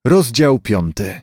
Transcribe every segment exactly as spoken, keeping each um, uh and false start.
Rozdział piąty.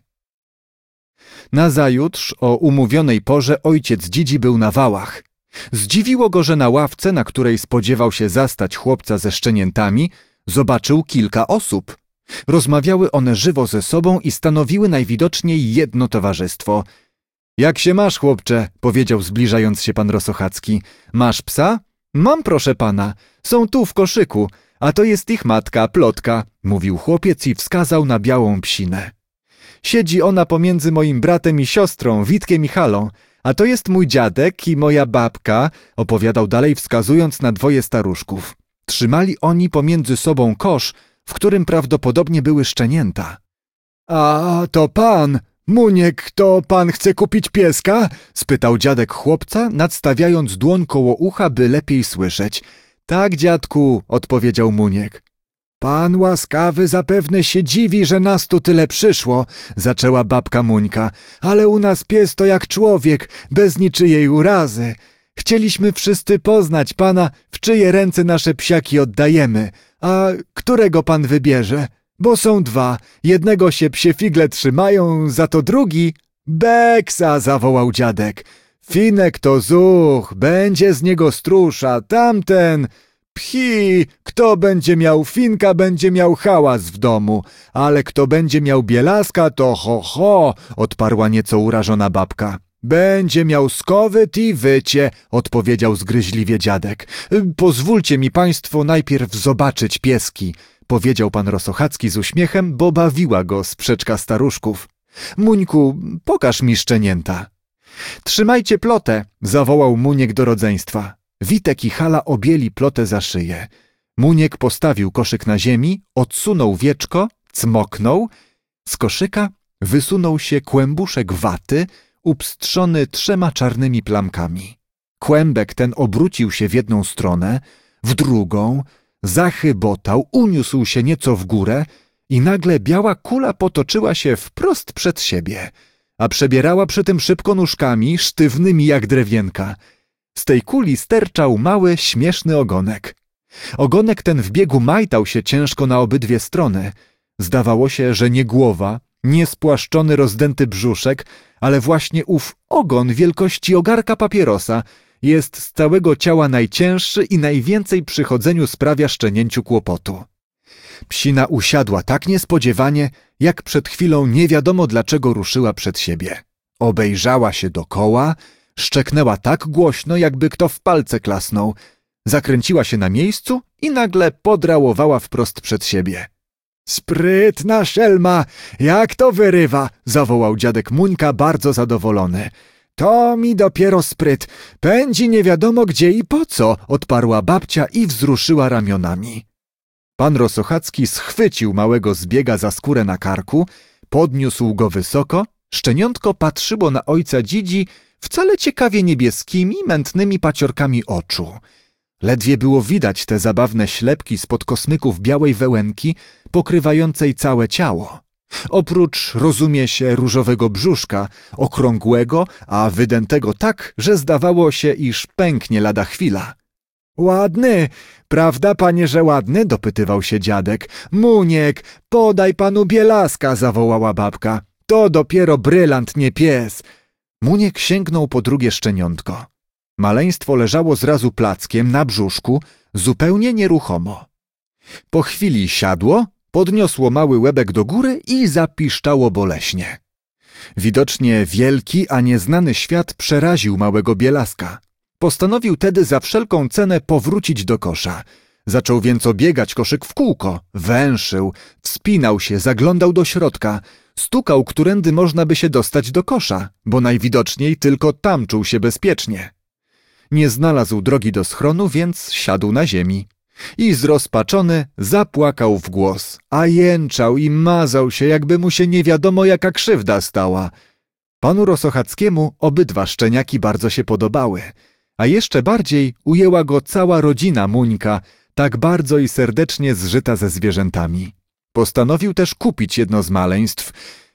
Nazajutrz o umówionej porze ojciec Dzidzi był na wałach. Zdziwiło go, że na ławce, na której spodziewał się zastać chłopca ze szczeniętami, zobaczył kilka osób. Rozmawiały one żywo ze sobą i stanowiły najwidoczniej jedno towarzystwo. — Jak się masz, chłopcze? — powiedział zbliżając się pan Rosochacki. — Masz psa? — Mam, proszę pana. Są tu w koszyku, a to jest ich matka, Plotka — mówił chłopiec i wskazał na białą psinę. — Siedzi ona pomiędzy moim bratem i siostrą, Witkiem i Halą, a to jest mój dziadek i moja babka — opowiadał dalej, wskazując na dwoje staruszków. Trzymali oni pomiędzy sobą kosz, w którym prawdopodobnie były szczenięta. — A to pan, Muniek, to pan chce kupić pieska? — spytał dziadek chłopca, nadstawiając dłoń koło ucha, by lepiej słyszeć. — Tak, dziadku — odpowiedział Muniek. — Pan łaskawy zapewne się dziwi, że nas tu tyle przyszło — zaczęła babka Muńka. — Ale u nas pies to jak człowiek, bez niczyjej urazy. Chcieliśmy wszyscy poznać pana, w czyje ręce nasze psiaki oddajemy. A którego pan wybierze? Bo są dwa. Jednego się psie figle trzymają, za to drugi... Beksa! zawołał dziadek. Finek to zuch, będzie z niego strusza, tamten... Pchi! Kto będzie miał finka, będzie miał hałas w domu, ale kto będzie miał bielaska, to ho ho! Odparła nieco urażona babka. Będzie miał skowyt i wycie, odpowiedział zgryźliwie dziadek. Pozwólcie mi państwo najpierw zobaczyć pieski, powiedział pan Rosochacki z uśmiechem, bo bawiła go sprzeczka staruszków. Muńku, pokaż mi szczenięta. Trzymajcie Plotę, zawołał Muniek do rodzeństwa. Witek i Hala objęli Plotę za szyję. Muniek postawił koszyk na ziemi, odsunął wieczko, cmoknął. Z koszyka wysunął się kłębuszek waty, upstrzony trzema czarnymi plamkami. Kłębek ten obrócił się w jedną stronę, w drugą, zachybotał, uniósł się nieco w górę i nagle biała kula potoczyła się wprost przed siebie, a przebierała przy tym szybko nóżkami, sztywnymi jak drewienka. Z tej kuli sterczał mały, śmieszny ogonek. Ogonek ten w biegu majtał się ciężko na obydwie strony. Zdawało się, że nie głowa, nie spłaszczony, rozdęty brzuszek, ale właśnie ów ogon wielkości ogarka papierosa jest z całego ciała najcięższy i najwięcej przy chodzeniu sprawia szczenięciu kłopotu. Psina usiadła tak niespodziewanie, jak przed chwilą nie wiadomo dlaczego ruszyła przed siebie. Obejrzała się dokoła, szczeknęła tak głośno, jakby kto w palce klasnął. Zakręciła się na miejscu i nagle podrawowała wprost przed siebie. Sprytna szelma, jak to wyrywa, zawołał dziadek Muńka bardzo zadowolony. To mi dopiero spryt, pędzi nie wiadomo gdzie i po co, odparła babcia i wzruszyła ramionami. Pan Rosochacki schwycił małego zbiega za skórę na karku, podniósł go wysoko, szczeniątko patrzyło na ojca Dzidzi wcale ciekawie niebieskimi, mętnymi paciorkami oczu. Ledwie było widać te zabawne ślepki spod kosmyków białej wełenki, pokrywającej całe ciało. Oprócz, rozumie się, różowego brzuszka, okrągłego, a wydętego tak, że zdawało się, iż pęknie lada chwila. Ładny, prawda, panie, że ładny? Dopytywał się dziadek. Muniek, podaj panu bielaska, zawołała babka. To dopiero brylant, nie pies. Muniek sięgnął po drugie szczeniątko. Maleństwo leżało zrazu plackiem na brzuszku, zupełnie nieruchomo. Po chwili siadło, podniosło mały łebek do góry i zapiszczało boleśnie. Widocznie wielki, a nieznany świat przeraził małego bielaska. Postanowił tedy za wszelką cenę powrócić do kosza. Zaczął więc obiegać koszyk w kółko, węszył, wspinał się, zaglądał do środka, stukał, którędy można by się dostać do kosza, bo najwidoczniej tylko tam czuł się bezpiecznie. Nie znalazł drogi do schronu, więc siadł na ziemi. I zrozpaczony zapłakał w głos, a jęczał i mazał się, jakby mu się nie wiadomo jaka krzywda stała. Panu Rosochackiemu obydwa szczeniaki bardzo się podobały, a jeszcze bardziej ujęła go cała rodzina Muńka, tak bardzo i serdecznie zżyta ze zwierzętami. Postanowił też kupić jedno z maleństw,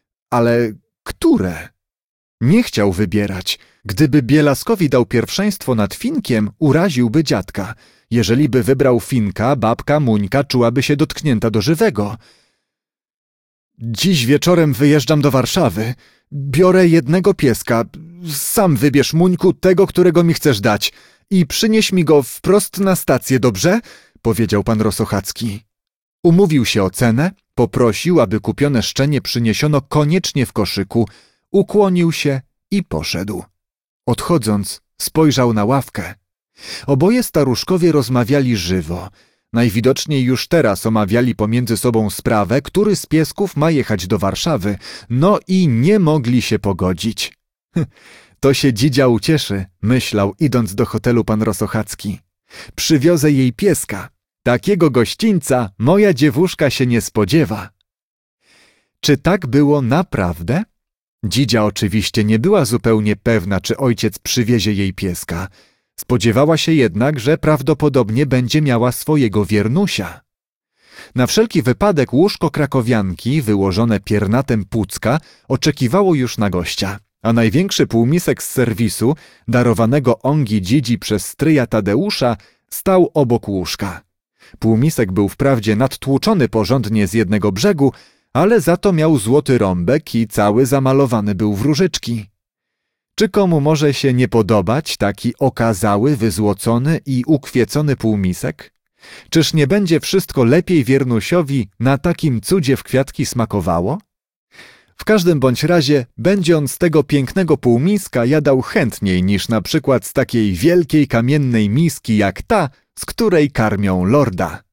ale które? Nie chciał wybierać. Gdyby Bielaskowi dał pierwszeństwo nad Finkiem, uraziłby dziadka. Jeżeli by wybrał Finka, babka Muńka czułaby się dotknięta do żywego. Dziś wieczorem wyjeżdżam do Warszawy. Biorę jednego pieska. Sam wybierz, Muńku, tego, którego mi chcesz dać. I przynieś mi go wprost na stację, dobrze? Powiedział pan Rosochacki. Umówił się o cenę, poprosił, aby kupione szczenie przyniesiono koniecznie w koszyku, ukłonił się i poszedł. Odchodząc, spojrzał na ławkę. Oboje staruszkowie rozmawiali żywo. Najwidoczniej już teraz omawiali pomiędzy sobą sprawę, który z piesków ma jechać do Warszawy, no i nie mogli się pogodzić. To się dzidzia ucieszy, myślał, idąc do hotelu pan Rosochacki. Przywiozę jej pieska. Takiego gościńca moja dziewuszka się nie spodziewa. Czy tak było naprawdę? Dzidzia oczywiście nie była zupełnie pewna, czy ojciec przywiezie jej pieska. Spodziewała się jednak, że prawdopodobnie będzie miała swojego wiernusia. Na wszelki wypadek łóżko krakowianki, wyłożone piernatem Pucka, oczekiwało już na gościa, a największy półmisek z serwisu, darowanego Ongi Dzidzi przez stryja Tadeusza, stał obok łóżka. Półmisek był wprawdzie nadtłuczony porządnie z jednego brzegu, ale za to miał złoty rąbek i cały zamalowany był w różyczki. Czy komu może się nie podobać taki okazały, wyzłocony i ukwiecony półmisek? Czyż nie będzie wszystko lepiej wiernusiowi na takim cudzie w kwiatki smakowało? W każdym bądź razie będzie on z tego pięknego półmiska jadał chętniej niż na przykład z takiej wielkiej kamiennej miski jak ta, z której karmią lorda.